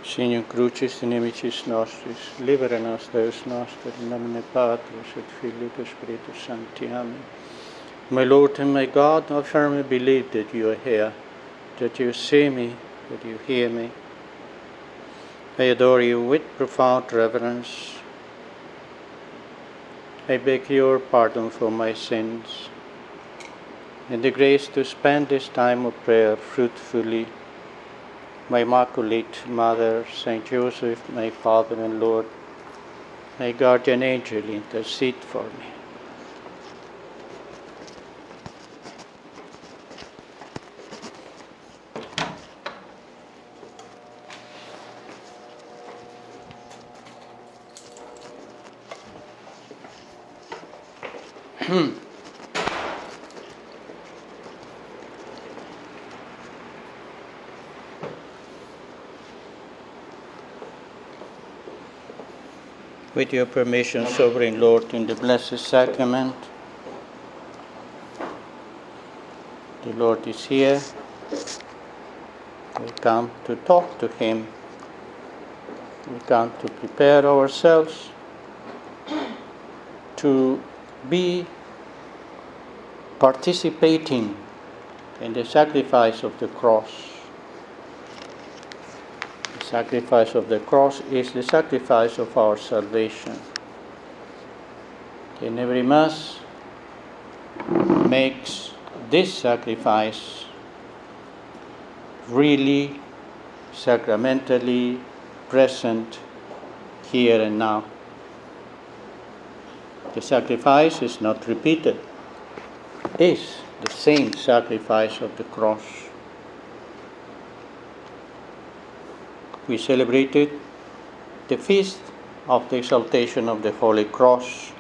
Signum Crucis inimicis nostris, libera nos Deus noster, in nomine Patris et Filii et Spiritus Sancti. Amen. My Lord and my God, I firmly believe that you are here, that you see me, that you hear me. I adore you with profound reverence. I beg your pardon for my sins, and the grace to spend this time of prayer fruitfully. My Immaculate Mother, Saint Joseph, my Father and Lord, my guardian angel, intercede for me. With your permission, Sovereign Lord, in the Blessed Sacrament, the Lord is here. We come to talk to Him. We come to prepare ourselves to be participating in the sacrifice of the cross. The sacrifice of the cross is the sacrifice of our salvation. In every Mass makes this sacrifice really sacramentally present here and now. The sacrifice is not repeated. It is the same sacrifice of the cross. We celebrated the feast of the exaltation of the Holy Cross.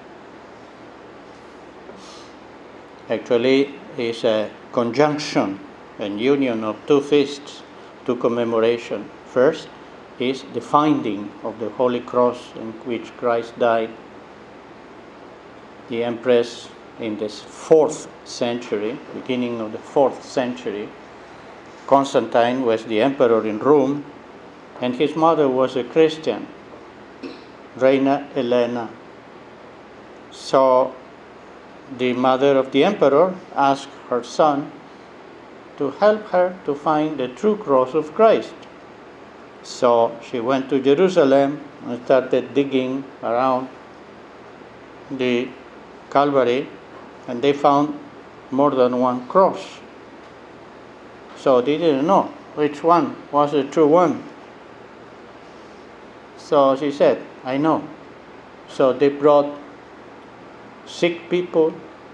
Actually, it's a conjunction and union of two feasts, two commemorations. First is the finding of the Holy Cross in which Christ died. The Empress in the 4th century, beginning of the 4th century, Constantine was the emperor in Rome, and his mother was a Christian, Reina Helena. So the mother of the emperor asked her son to help her to find the true cross of Christ. So she went to Jerusalem and started digging around the Calvary, and they found more than one cross. So they didn't know which one was the true one. So she said, I know. So they brought sick people,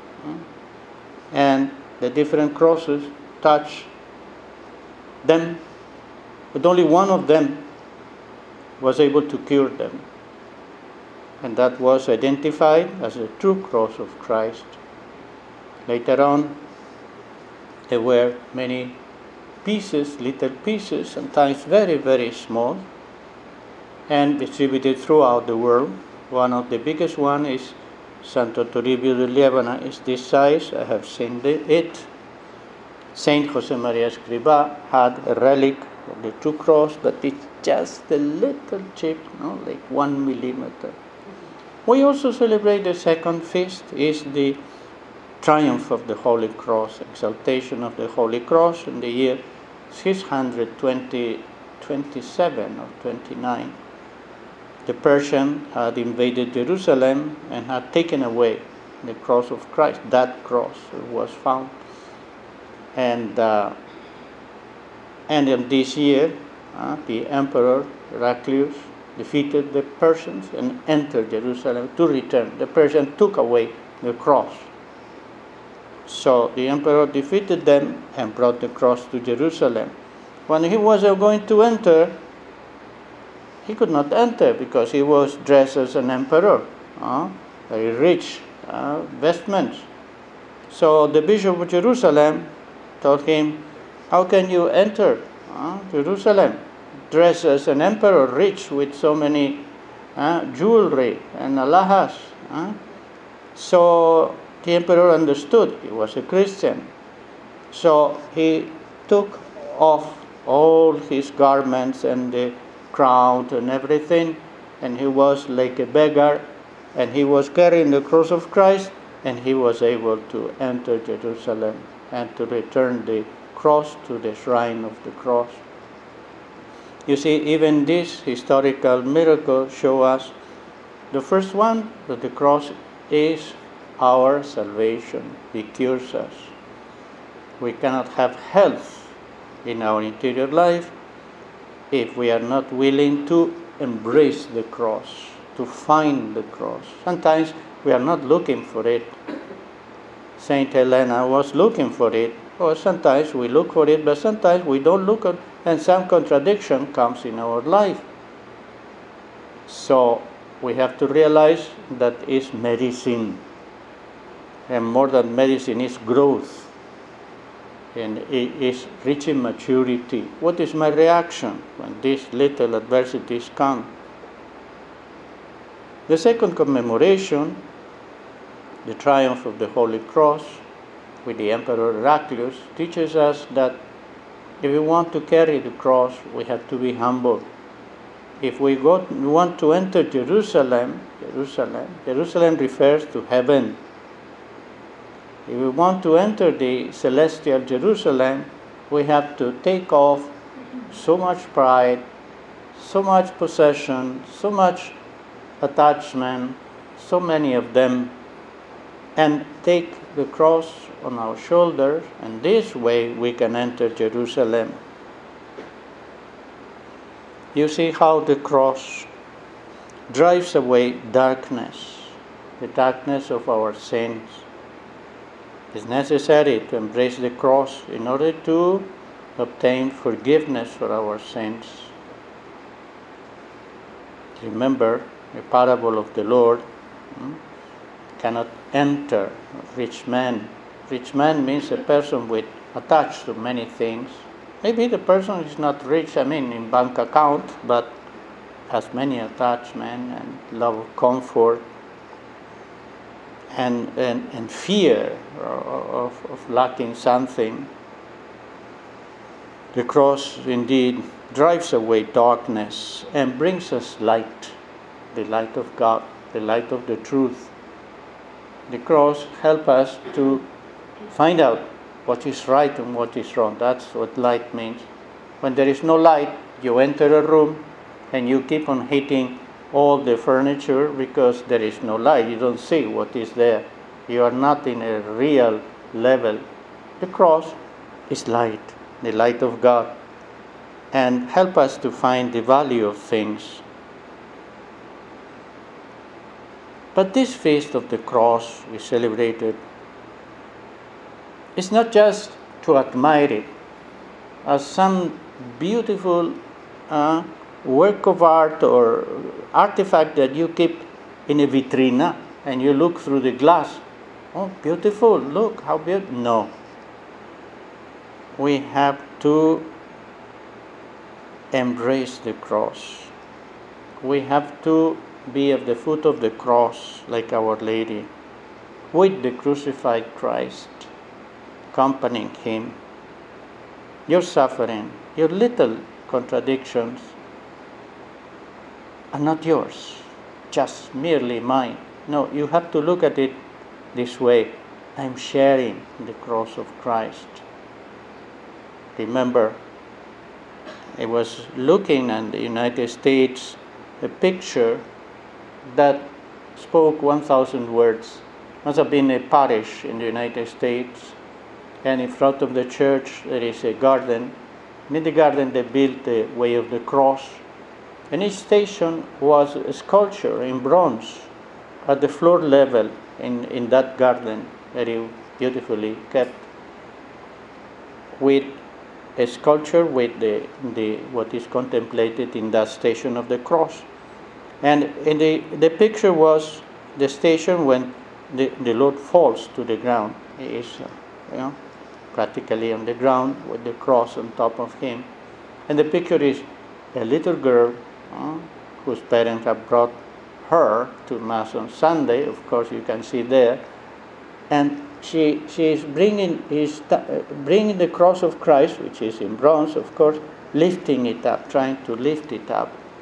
and the different crosses touched them, but only one of them was able to cure them. And that was identified as the true cross of Christ. Later on, there were many pieces, little pieces, sometimes very, very small, and distributed throughout the world. One of the biggest one is Santo Toribio de Liébana. It's this size. I have seen it. Saint Josemaria Escrivá had a relic of the true cross, but it's just a little chip, like 1 millimeter. We also celebrate the second feast, is the triumph of the Holy Cross, exaltation of the Holy Cross in the year 627 or 29. The Persian had invaded Jerusalem and had taken away the cross of Christ. That cross was found. And in this year, the Emperor Heraclius defeated the Persians and entered Jerusalem to return. The Persians took away the cross. So the Emperor defeated them and brought the cross to Jerusalem. When he was going to enter, he could not enter because he was dressed as an emperor, very rich vestments. So the Bishop of Jerusalem told him, how can you enter Jerusalem dressed as an emperor, rich with so many jewelry and alahas? So the emperor understood he was a Christian. So he took off all his garments and the crowned and everything, and he was like a beggar, and he was carrying the cross of Christ, and he was able to enter Jerusalem and to return the cross to the shrine of the cross. You see, even this historical miracle show us the first one, that the cross is our salvation. It cures us. We cannot have health in our interior life if we are not willing to embrace the cross, to find the cross. Sometimes we are not looking for it. Saint Helena was looking for it, or sometimes we look for it, but sometimes we don't look at it, and some contradiction comes in our life. So we have to realize that it's medicine, and more than medicine, it's growth, and it is reaching maturity. What is my reaction when these little adversities come? The second commemoration, the triumph of the Holy Cross with the Emperor Heraclius, teaches us that if we want to carry the cross, we have to be humble. If we want to enter Jerusalem refers to heaven. If we want to enter the celestial Jerusalem, we have to take off so much pride, so much possession, so much attachment, so many of them, and take the cross on our shoulders, and this way we can enter Jerusalem. You see how the cross drives away darkness, the darkness of our sins. It's necessary to embrace the cross in order to obtain forgiveness for our sins. Remember the parable of the Lord. Cannot enter rich man. Rich man means a person with attached to many things. Maybe the person is not rich, in bank account, but has many attachments and love of comfort and fear of lacking something. The cross indeed drives away darkness and brings us light, the light of God, the light of the truth. The cross helps us to find out what is right and what is wrong. That's what light means. When there is no light, you enter a room and you keep on hitting all the furniture because there is no light. You don't see what is there. You are not in a real level. The cross is light, the light of God, and help us to find the value of things. But this feast of the cross we celebrated is not just to admire it as some beautiful work of art or artifact that you keep in a vitrina and you look through the glass. Oh, beautiful, look how beautiful. No. We have to embrace the cross. We have to be at the foot of the cross like Our Lady, with the crucified Christ, accompanying Him. Your suffering, your little contradictions are not yours, just merely mine. No, you have to look at it this way. I'm sharing the cross of Christ. Remember, I was looking in the United States, a picture that spoke 1,000 words. Must have been a parish in the United States, and in front of the church there is a garden. And in the garden they built the Way of the Cross, and each station was a sculpture in bronze at the floor level in that garden, very beautifully kept, with a sculpture with the what is contemplated in that station of the cross. And in the picture was the station when the Lord falls to the ground. He is practically on the ground with the cross on top of him. And the picture is a little girl whose parents have brought her to Mass on Sunday. Of course, you can see there. And she is bringing the cross of Christ, which is in bronze, of course, lifting it up, trying to lift it up.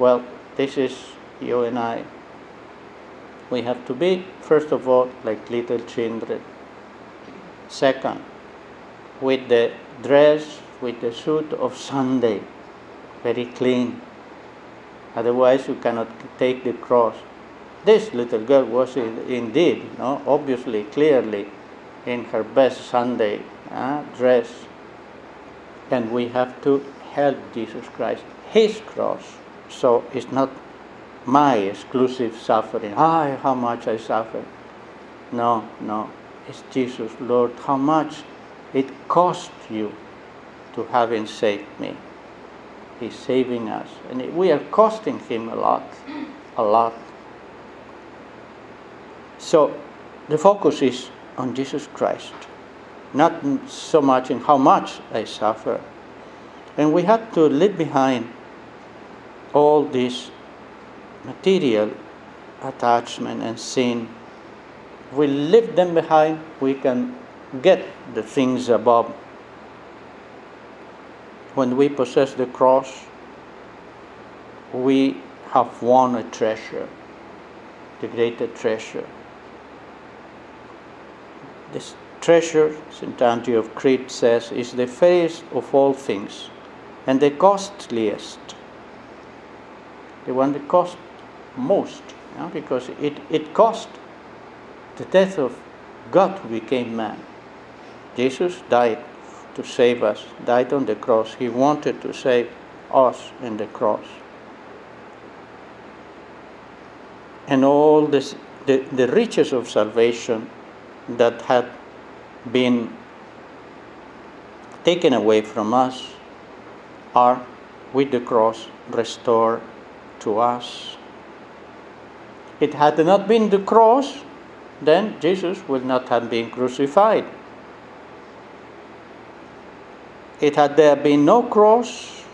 Well, this is you and I. We have to be, first of all, like little children. Second, with the dress, with the suit of Sunday, very clean. Otherwise, you cannot take the cross. This little girl was indeed, obviously, clearly, in her best Sunday dress. And we have to help Jesus Christ, His cross. So it's not my exclusive suffering. How much I suffer. No. It's Jesus, Lord, how much it cost you to having saved me. He's saving us. And we are costing Him a lot. So the focus is on Jesus Christ, not so much in how much I suffer. And we have to leave behind all this material attachment and sin. If we leave them behind, we can get the things above. When we possess the cross, we have won a treasure, the greater treasure. This treasure, St. Andrew of Crete says, is the fairest of all things and the costliest, the one that cost most, because it cost the death of God who became man. Jesus died to save us, died on the cross. He wanted to save us in the cross. And all this, the riches of salvation that had been taken away from us are, with the cross, restored to us. It had not been the cross, then Jesus would not have been crucified. It had there been no cross,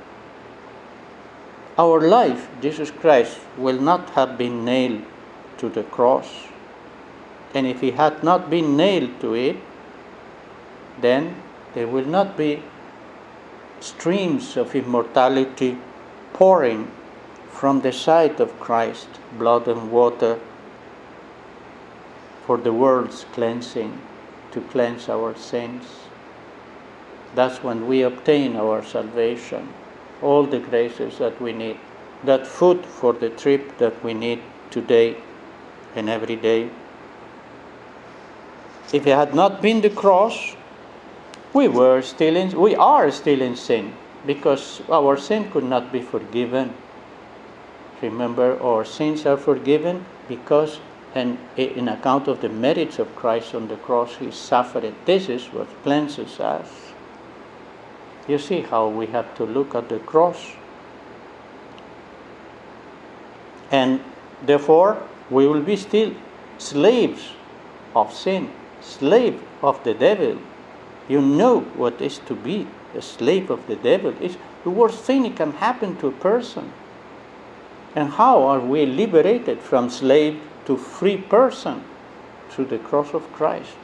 our life, Jesus Christ, will not have been nailed to the cross. And if He had not been nailed to it, then there will not be streams of immortality pouring from the side of Christ, blood and water, for the world's cleansing, to cleanse our sins. That's when we obtain our salvation, all the graces that we need, that food for the trip that we need today and every day. If it had not been the cross, we are still in sin, because our sin could not be forgiven. Remember, our sins are forgiven because, and in account of the merits of Christ on the cross, He suffered. This is what cleanses us. You see how we have to look at the cross. And therefore, we will be still slaves of sin, slave of the devil. You know what it is to be a slave of the devil. It's the worst thing that can happen to a person. And how are we liberated from slave to free person? Through the cross of Christ.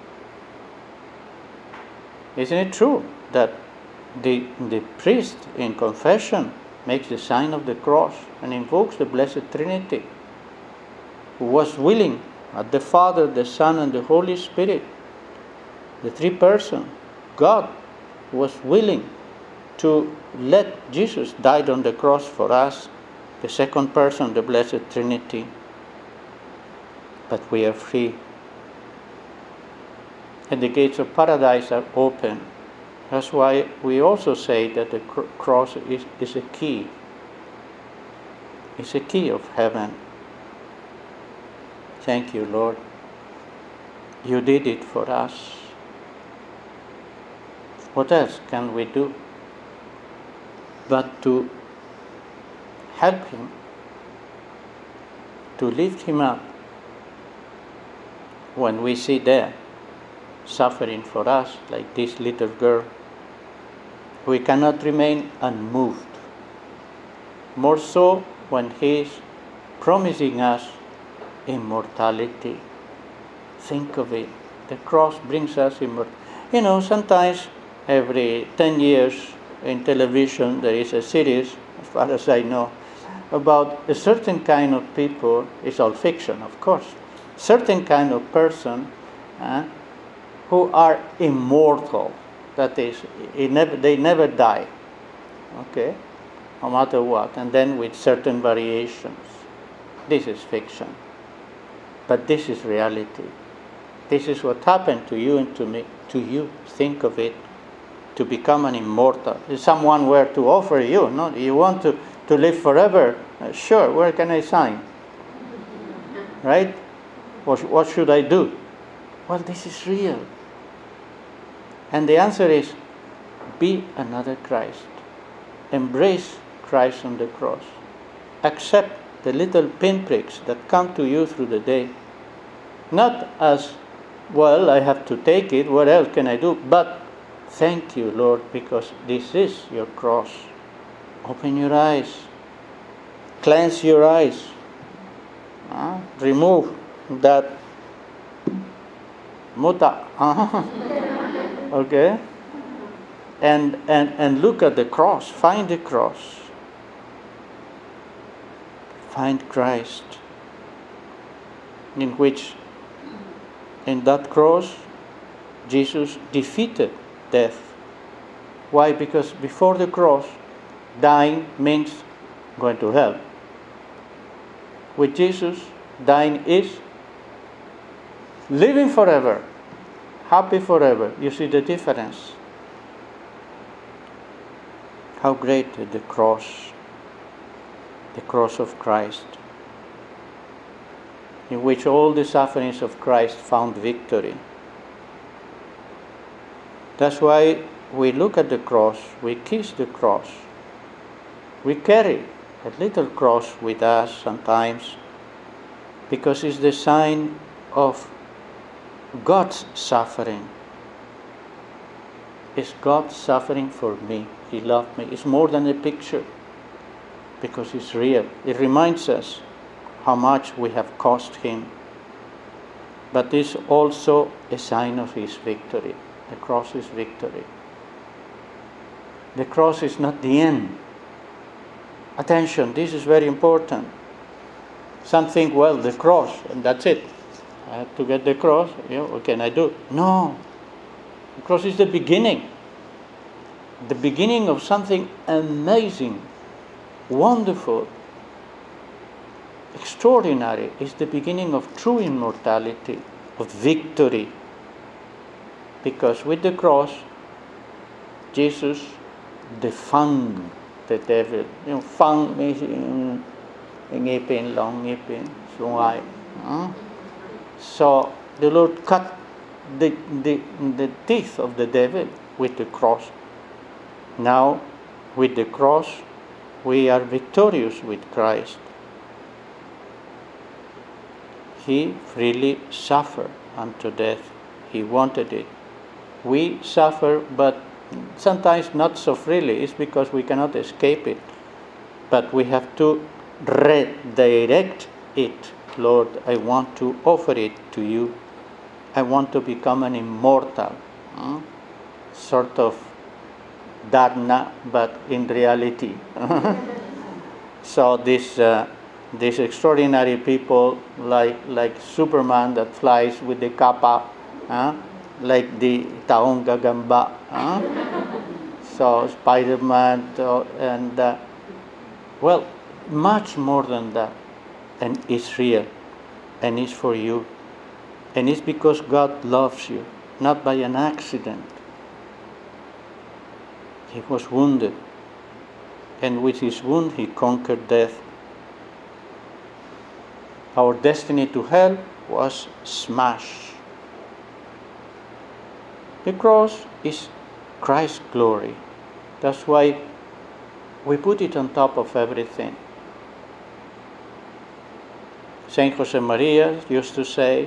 Isn't it true that the priest in confession makes the sign of the cross and invokes the Blessed Trinity, who was willing, at the Father, the Son, and the Holy Spirit, the three persons, God was willing to let Jesus die on the cross for us, the second person, the Blessed Trinity. But we are free. And the gates of paradise are open. That's why we also say that the cross is a key. It's a key of heaven. Thank you, Lord. You did it for us. What else can we do but to help Him, to lift Him up when we see there suffering for us, like this little girl? We cannot remain unmoved. More so when He is promising us immortality. Think of it. The cross brings us immortality. Sometimes every 10 years in television there is a series, as far as I know, about a certain kind of people is all fiction, of course. Certain kind of person who are immortal. That is, they never die. Okay? No matter what. And then with certain variations. This is fiction. But this is reality. This is what happened to you and to me. To you. Think of it. To become an immortal. If someone were to offer you, no, you want to live forever, sure, where can I sign? Right? What should I do? Well, this is real. And the answer is, be another Christ. Embrace Christ on the cross. Accept the little pinpricks that come to you through the day. Not as, well, I have to take it, what else can I do? But thank you, Lord, because this is your cross. Open your eyes. Cleanse your eyes. Remove that muta. Okay? And look at the cross. Find the cross. Find Christ. In which, in that cross, Jesus defeated death. Why? Because before the cross, dying means going to hell. With Jesus, dying is living forever, happy forever. You see the difference? How great is the cross of Christ, in which all the sufferings of Christ found victory. That's why we look at the cross, we kiss the cross. We carry a little cross with us sometimes because it's the sign of God's suffering. It's God suffering for me. He loved me. It's more than a picture because it's real. It reminds us how much we have cost Him. But it's also a sign of His victory. The cross is victory. The cross is not the end. Attention, this is very important. Some think, well, the cross, and that's it. I have to get the cross. What can I do? No. The cross is the beginning. The beginning of something amazing, wonderful, extraordinary. It's the beginning of true immortality, of victory. Because with the cross, Jesus defanged the devil. Fang means ngipin, long ngipin, sungay. So the Lord cut the teeth of the devil with the cross. Now, with the cross, we are victorious with Christ. He freely suffered unto death. He wanted it. We suffer, but sometimes not so freely. It's because we cannot escape it. But we have to redirect it. Lord, I want to offer it to you. I want to become an immortal. Sort of Dharna, but in reality. So these extraordinary people, like Superman that flies with the kappa, like the taong gagamba, so Spider-Man, and well, much more than that. And it's real, and it's for you, and it's because God loves you, not by an accident. He was wounded, and with his wound he conquered death. Our destiny to hell was smashed. The cross is Christ's glory. That's why we put it on top of everything. Saint Josemaria used to say,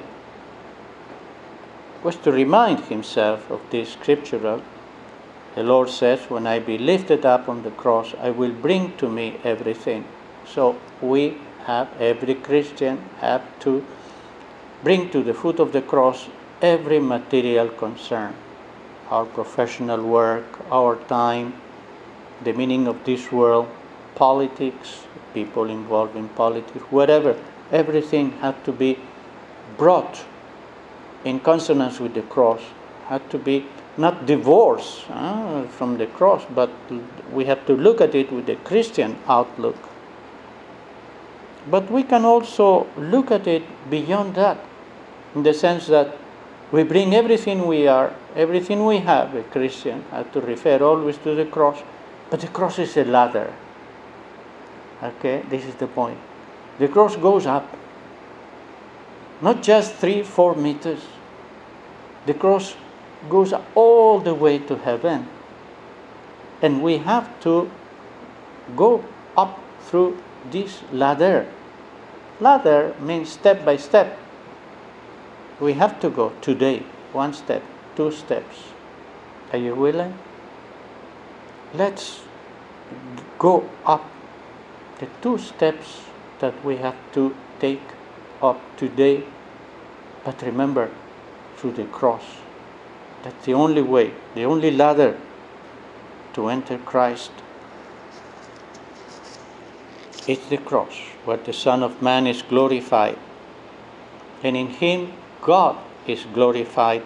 was to remind himself of this scriptural. The Lord says, when I be lifted up on the cross, I will bring to me everything. So we have, every Christian have to bring to the foot of the cross every material concern. Our professional work, our time, the meaning of this world, politics, people involved in politics, whatever. Everything had to be brought in consonance with the cross, had to be not divorced from the cross, but we have to look at it with the Christian outlook. But we can also look at it beyond that, in the sense that we bring everything we are, everything we have, a Christian, has to refer always to the cross, but the cross is a ladder. Okay, this is the point. The cross goes up, not just 3-4 meters. The cross goes all the way to heaven. And we have to go up through this ladder. Ladder means step by step. We have to go today, 1 step, 2 steps. Are you willing? Let's go up the 2 steps that we have to take up today. But remember, through the cross. That's the only way, the only ladder to enter Christ. It's the cross, where the Son of Man is glorified. And in Him, God is glorified.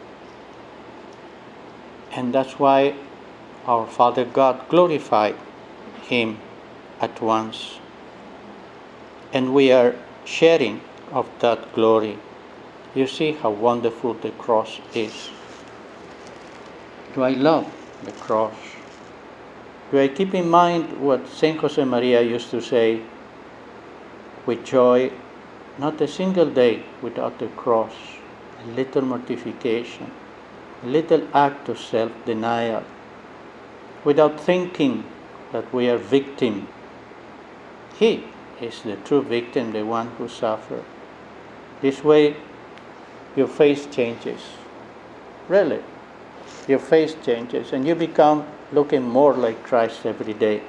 And that's why our Father God glorified Him at once. And we are sharing of that glory. You see how wonderful the cross is. Do I love the cross? Do I keep in mind what Saint Josemaria used to say with joy? Not a single day without the cross, a little mortification, a little act of self-denial, without thinking that we are victim. He is the true victim, the one who suffered. This way, your face changes. Really, your face changes, and you become looking more like Christ every day,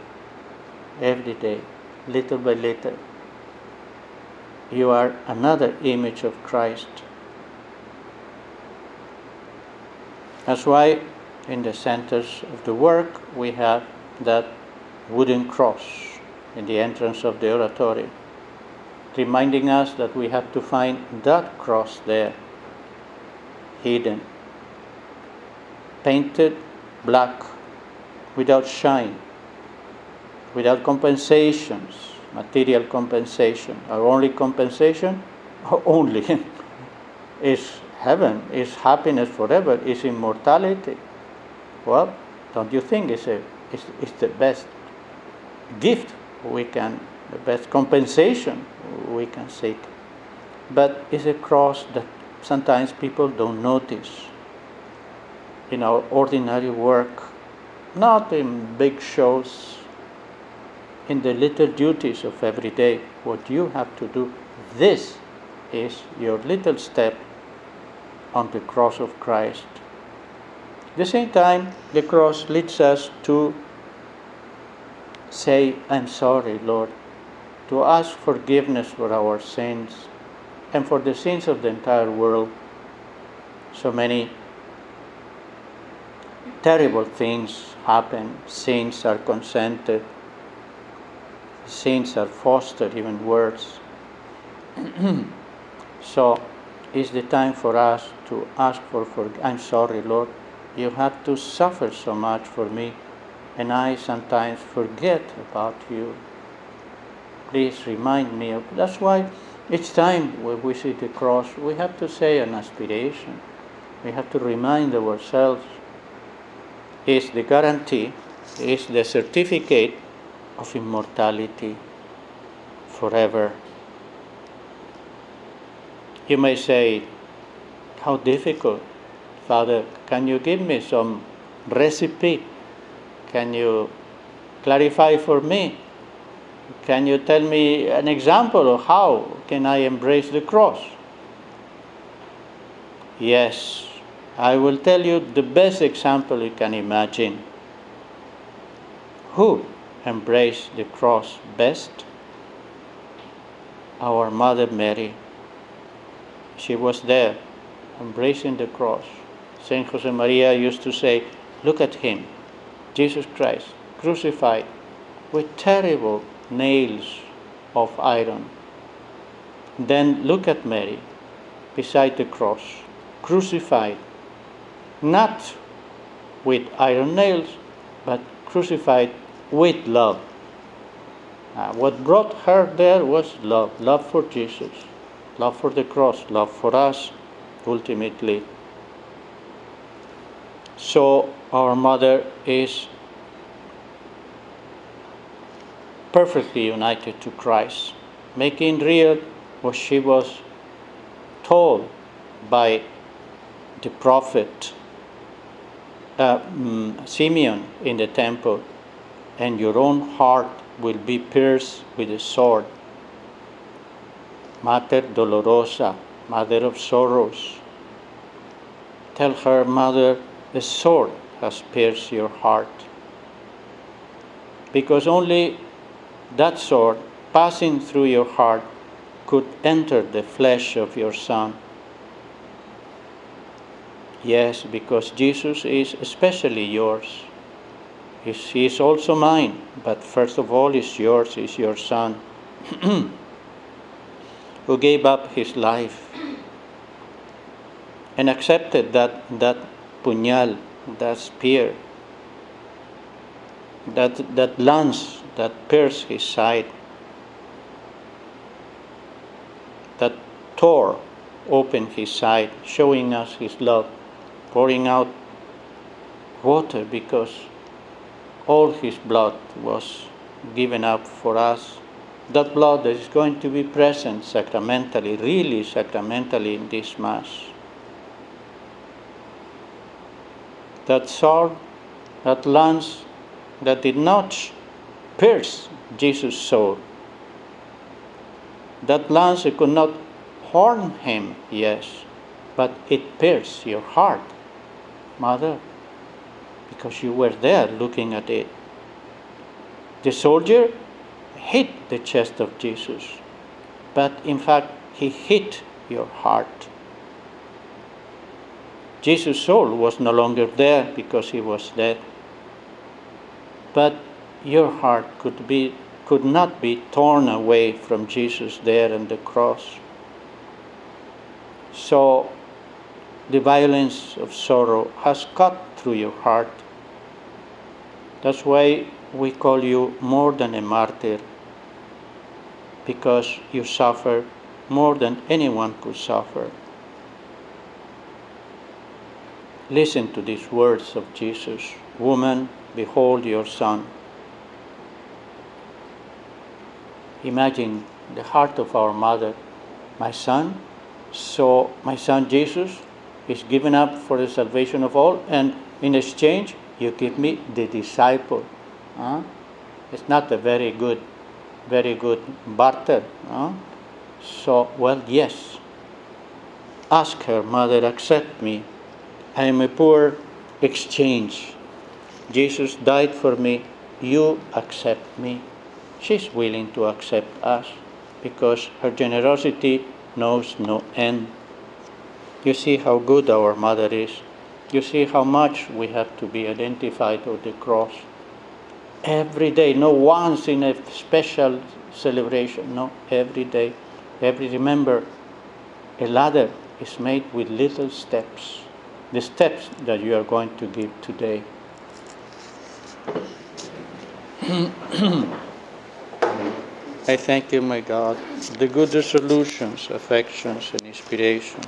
little by little. You are another image of Christ. That's why in the centers of the work we have that wooden cross in the entrance of the oratory, reminding us that we have to find that cross there, hidden, painted black, without shine, without compensations, material compensation. Our only compensation, is heaven, is happiness forever, is immortality. Well, don't you think it's the best gift the best compensation we can seek? But it's a cross that sometimes people don't notice in our ordinary work, not in big shows, in the little duties of every day. What you have to do, this is your little step on the cross of Christ. At the same time, the cross leads us to say, I'm sorry, Lord, to ask forgiveness for our sins and for the sins of the entire world. So many terrible things happen. Sins are consented. Sins are fostered, even worse. So it's the time for us to ask for forgiveness. I'm sorry, Lord, you had to suffer so much for me, and I sometimes forget about you. Please remind me of. That's why each time when we see the cross, we have to say an aspiration. We have to remind ourselves. It's the guarantee, it's the certificate of immortality forever. You may say, how difficult. Father, can you give me some recipe? Can you clarify for me? Can you tell me an example of how can I embrace the cross? Yes, I will tell you the best example you can imagine. Who embraced the cross best? Our Mother Mary. She was there, embracing the cross. Saint Josemaria used to say, look at him, Jesus Christ, crucified, with terrible nails of iron. Then look at Mary beside the cross, crucified, not with iron nails, but crucified with love. What brought her there was love, love for Jesus, love for the cross, love for us, ultimately. So our mother is perfectly united to Christ, making real what she was told by the prophet Simeon in the temple, and your own heart will be pierced with a sword. Mater dolorosa, mother of sorrows. Tell her, Mother, a sword has pierced your heart. Because only that sword passing through your heart could enter the flesh of your Son. Yes, because Jesus is especially yours. He is also mine, but first of all is yours, is your Son, who gave up his life and accepted that puñal, that spear, that lance that pierced his side, that tore open his side, showing us his love, pouring out water because all his blood was given up for us. That blood that is going to be present sacramentally, really sacramentally in this Mass. That sword, that lance that did not pierce Jesus' soul. That lance could not harm him, yes, but it pierced your heart, Mother, because you were there looking at it. The soldier hit the chest of Jesus, but in fact he hit your heart. Jesus' soul was no longer there because he was dead, but your heart could not be torn away from Jesus there on the cross. So the violence of sorrow has cut through your heart. That's why we call you more than a martyr, because you suffer more than anyone could suffer. Listen to these words of Jesus. Woman, behold your son. Imagine the heart of our mother. My son, so my son Jesus is given up for the salvation of all, and in exchange you give me the disciple. It's not a very good barter. So, well, yes. Ask her, Mother, accept me. I am a poor exchange. Jesus died for me. You accept me. She's willing to accept us because her generosity knows no end. You see how good our mother is. You see how much we have to be identified with the cross. Every day, not once in a special celebration, no, every day. Remember, a ladder is made with little steps. The steps that you are going to give today. I thank you, my God, the good resolutions, affections, and inspiration